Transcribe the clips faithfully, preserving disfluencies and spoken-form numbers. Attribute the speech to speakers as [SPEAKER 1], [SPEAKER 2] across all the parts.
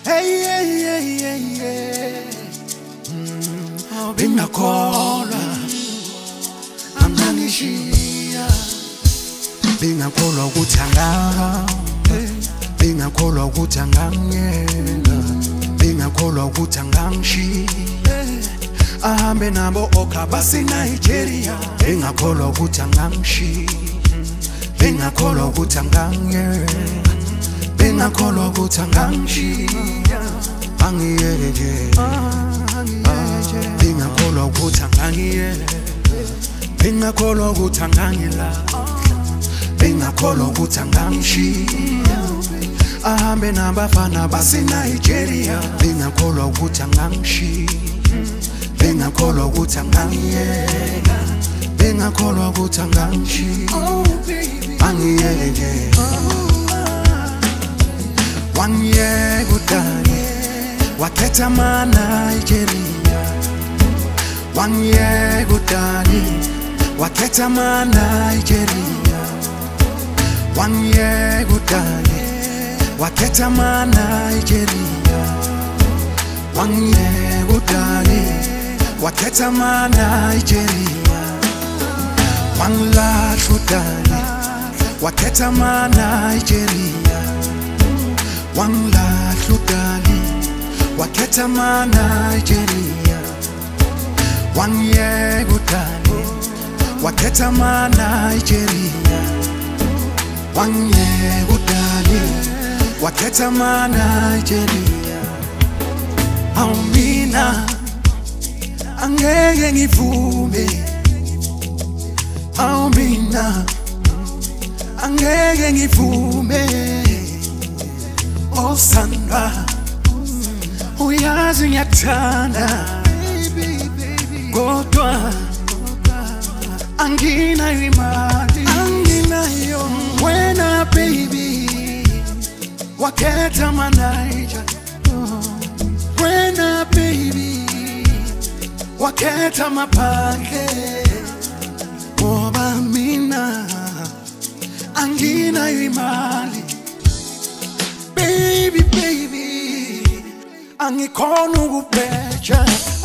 [SPEAKER 1] Hey, hey, hey, hey, hey. Mm. Bingakholwa angangishiya, bingakholwa ukuthi angaka, bingakholwa ukuthi angangiyeka, bingakholwa ukuthi angangishiya, ahambe nabo okha base Nigeria, bingakholwa ukuthi angangishiya, bingakholwa ukuthi angangiyeka, bingakholwa ukuthi angangishiya, angiyeke, bingakholwa ukuthi angangiyeka, bingakholwa ukuthi angangilahla, bingakholwa ukuthi angangishiya, ahambe nabafana base Nigeria, bingakholwa ukuthi angangishiya, bingakholwa ukuthi angangiyeka, bingakholwa ukuthi angangishiya, angiyeke. Wangiyeka udani, wakhetha ama Nigeria, wangiyeka udani, wakhetha ama Nigeria, wangiyeka udani, wakhetha ama Nigeria, wangiyeka udani, wakhetha ama Nigeria, wangilahla udani, wakhetha ama Nigeria, wangilahla udani, wakhetha ama Nigeria, wangiyeka udani, wakhetha ama Nigeria, wangiyeka udani, wakhetha ama Nigeria. Awu mina angeke ngivume, awu mina angeke ngivume, osandwa uyazi ngiyakuthanda, kodwa anginayo imali, anginayo. Wena baby wakhetha ama Niger, wena baby wakhetha amaphandle, ngoba mina anginayo imali. Baby, baby, angikhona ukubheja.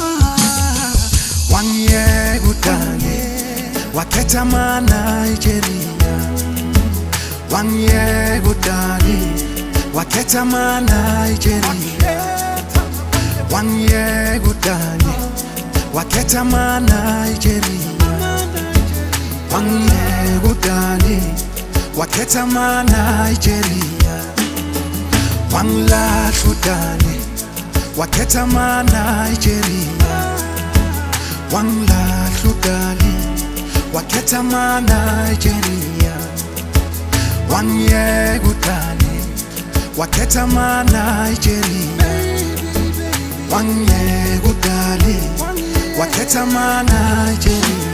[SPEAKER 1] Wangiyeka udani, wakhetha ama Nigeria, wangiyeka udani, wakhetha ama Nigeria, wangiyeka udani, wakhetha ama Nigeria, wangiyeka udani, wakhetha ama Nigeria, wangilahla udani, wakhetha ama Nigeria, wangilahla udani, wakhetha ama Nigeria, wangiyeka udani, wakhetha ama Nigeria, wangiyeka udani, wakhetha ama Nigeria.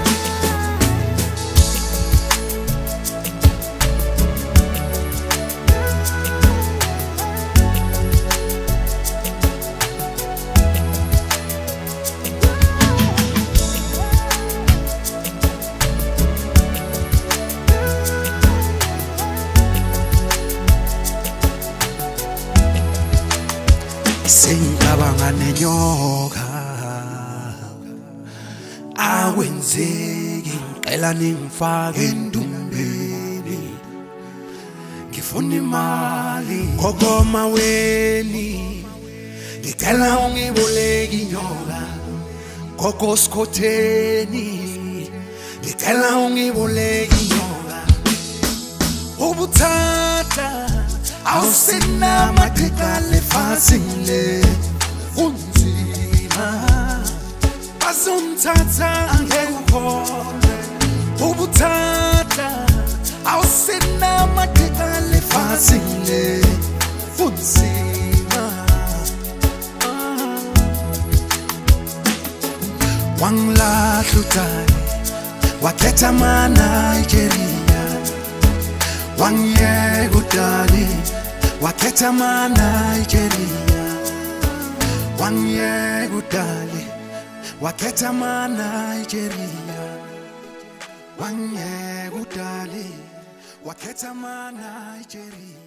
[SPEAKER 1] Sengicabanga nenyoka, akwenzeki ngicela ningifake endumbeni, ngifuna imali ngokoma weni, ngicela ungiboleke inyoka ngokosikhotheni, ngicela ungiboleke inyoka, ubuthatha awusina amaqhiqa lefasile unzima, bazomthatha angeke ukhone, ubuthatha awusina amaqhiqa lefasile unzima. Wangilahla udani, wakhetha ama Nigeria, wangiyeka udani, wakhetha ama Nigeria, wangiyeka udani, wakhetha ama Nigeria, wangiyeka udani, wakhetha ama Nigeria.